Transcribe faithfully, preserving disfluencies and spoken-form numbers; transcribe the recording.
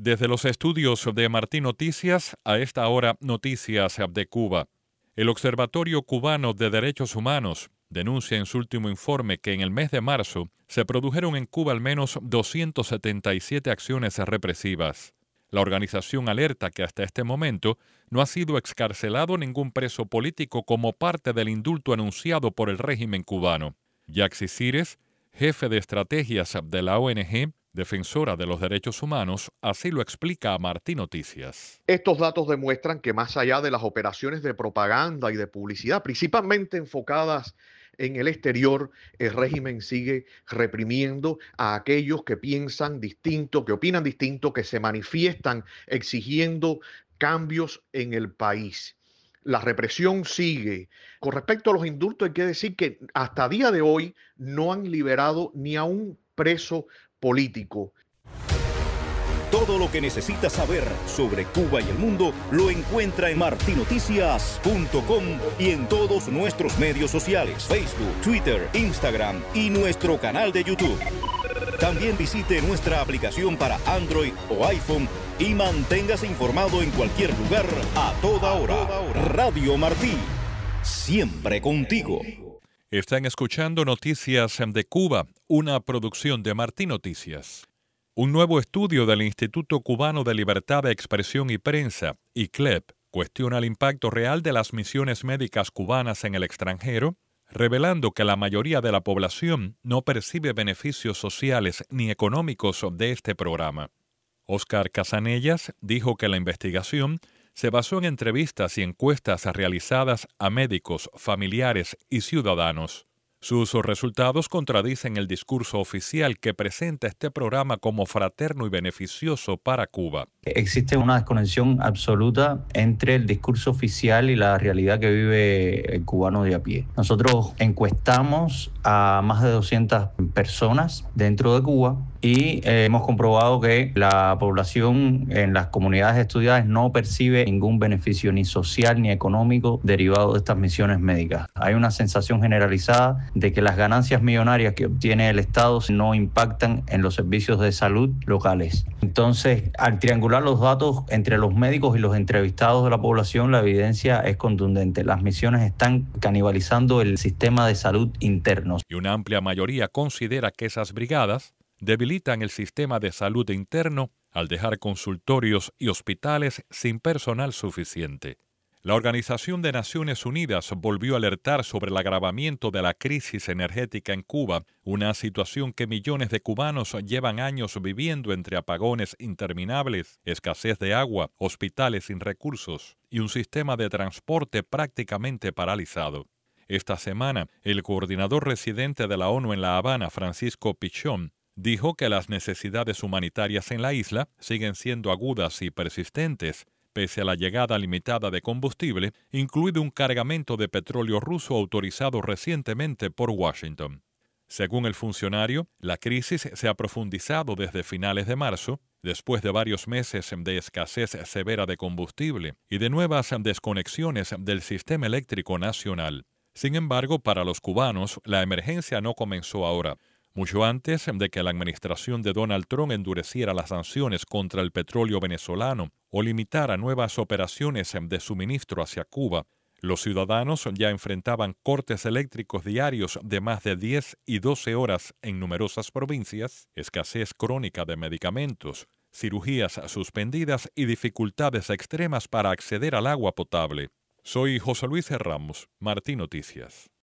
Desde los estudios de Martín Noticias, a esta hora noticias de Cuba. El Observatorio Cubano de Derechos Humanos denuncia en su último informe que en el mes de marzo se produjeron en Cuba al menos doscientas setenta y siete acciones represivas. La organización alerta que hasta este momento no ha sido excarcelado ningún preso político como parte del indulto anunciado por el régimen cubano. Yaxi Cires, jefe de estrategias de la O N G, defensora de los derechos humanos, así lo explica a Martín Noticias. Estos datos demuestran que más allá de las operaciones de propaganda y de publicidad, principalmente enfocadas en el exterior, el régimen sigue reprimiendo a aquellos que piensan distinto, que opinan distinto, que se manifiestan exigiendo cambios en el país. La represión sigue. Con respecto a los indultos, hay que decir que hasta día de hoy no han liberado ni a un preso político. Todo lo que necesita saber sobre Cuba y el mundo lo encuentra en martin noticias punto com y en todos nuestros medios sociales, Facebook, Twitter, Instagram y nuestro canal de YouTube. También visite nuestra aplicación para Android o iPhone y manténgase informado en cualquier lugar, a toda hora. Radio Martí, siempre contigo. Están escuchando Noticias de Cuba, una producción de Martín Noticias. Un nuevo estudio del Instituto Cubano de Libertad de Expresión y Prensa, I C L E P, cuestiona el impacto real de las misiones médicas cubanas en el extranjero, revelando que la mayoría de la población no percibe beneficios sociales ni económicos de este programa. Óscar Casanellas dijo que la investigación se basó en entrevistas y encuestas realizadas a médicos, familiares y ciudadanos. Sus resultados contradicen el discurso oficial que presenta este programa como fraterno y beneficioso para Cuba. Existe una desconexión absoluta entre el discurso oficial y la realidad que vive el cubano de a pie. Nosotros encuestamos a más de doscientas personas dentro de Cuba y eh, hemos comprobado que la población en las comunidades estudiadas no percibe ningún beneficio ni social ni económico derivado de estas misiones médicas. Hay una sensación generalizada de que las ganancias millonarias que obtiene el Estado no impactan en los servicios de salud locales. Entonces, al triangular los datos entre los médicos y los entrevistados de la población, la evidencia es contundente. Las misiones están canibalizando el sistema de salud interno. Y una amplia mayoría considera que esas brigadas debilitan el sistema de salud interno al dejar consultorios y hospitales sin personal suficiente. La Organización de Naciones Unidas volvió a alertar sobre el agravamiento de la crisis energética en Cuba, una situación que millones de cubanos llevan años viviendo entre apagones interminables, escasez de agua, hospitales sin recursos y un sistema de transporte prácticamente paralizado. Esta semana, el coordinador residente de la ONU en La Habana, Francisco Pichón, dijo que las necesidades humanitarias en la isla siguen siendo agudas y persistentes, pese a la llegada limitada de combustible, incluido un cargamento de petróleo ruso autorizado recientemente por Washington. Según el funcionario, la crisis se ha profundizado desde finales de marzo, después de varios meses de escasez severa de combustible y de nuevas desconexiones del sistema eléctrico nacional. Sin embargo, para los cubanos, la emergencia no comenzó ahora. Mucho antes de que la administración de Donald Trump endureciera las sanciones contra el petróleo venezolano o limitara nuevas operaciones de suministro hacia Cuba, los ciudadanos ya enfrentaban cortes eléctricos diarios de más de diez y doce horas en numerosas provincias, escasez crónica de medicamentos, cirugías suspendidas y dificultades extremas para acceder al agua potable. Soy José Luis Ramos, Martín Noticias.